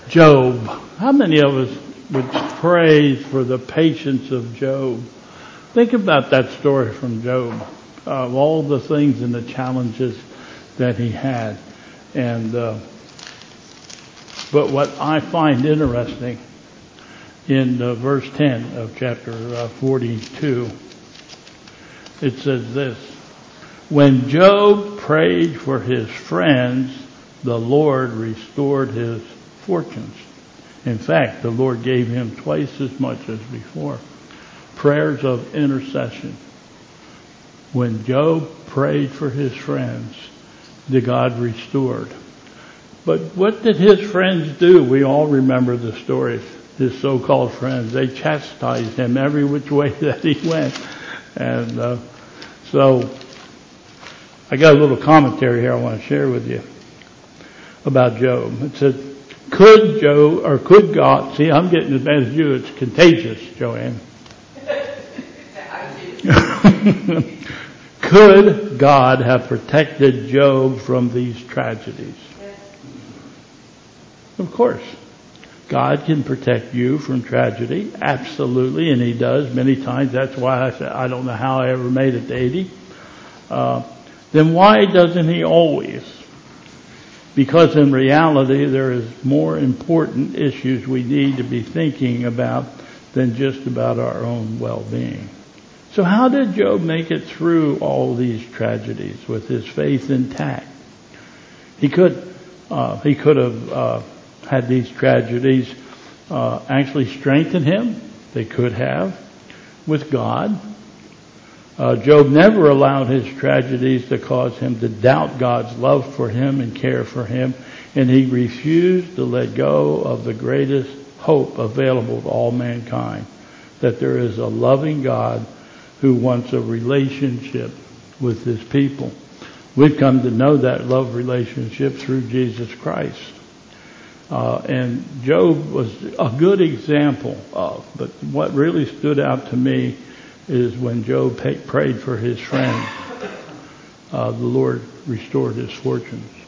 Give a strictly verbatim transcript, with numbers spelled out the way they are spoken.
Job. How many of us would praise for the patience of Job? Think about that story from Job, of all the things and the challenges that he had. And uh, but what I find interesting in uh, verse ten of chapter uh, forty-two, it says this: when Job prayed for his friends, the Lord restored his fortunes. In fact, the Lord gave him twice as much as before. Prayers of intercession. When Job prayed for his friends, the God restored. But what did his friends do? We all remember the stories. His so-called friends, they chastised him every which way that he went. And uh, so I got a little commentary here I want to share with you about Job. It said, could Job, or could God, see, I'm getting as bad as you, it's contagious, Joanne. Could God have protected Job from these tragedies? Of course. God can protect you from tragedy, absolutely, and He does many times. That's why I said I don't know how I ever made it to eighty. Uh, then why doesn't He always? Because in reality, there is more important issues we need to be thinking about than just about our own well-being. So how did Job make it through all these tragedies with his faith intact? He could, uh, he could have uh, had these tragedies uh, actually strengthen him. They could have with God. Uh, Job never allowed his tragedies to cause him to doubt God's love for him and care for him, and he refused to let go of the greatest hope available to all mankind, that there is a loving God who wants a relationship with His people. We've come to know that love relationship through Jesus Christ. Uh, and Job was a good example of, but what really stood out to me is when Job pay, prayed for his friend, uh, the Lord restored his fortunes.